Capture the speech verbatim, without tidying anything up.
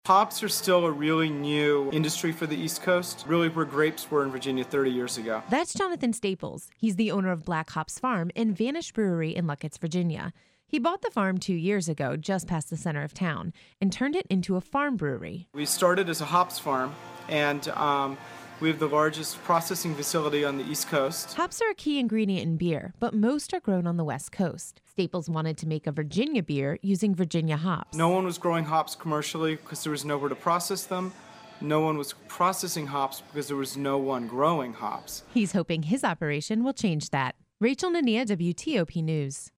Hops are still a really new industry for the East Coast, really where grapes were in Virginia thirty years ago. That's Jonathan Staples. He's the owner of Black Hops Farm and Vanish Brewery in Luckett's, Virginia. He bought the farm two years ago, just past the center of town, and turned it into a farm brewery. We started as a hops farm, and um, we have the largest processing facility on the East Coast. Hops are a key ingredient in beer, but most are grown on the West Coast. Staples wanted to make a Virginia beer using Virginia hops. No one was growing hops commercially because there was nowhere to process them. No one was processing hops because there was no one growing hops. He's hoping his operation will change that. Rachel Nania, W T O P News.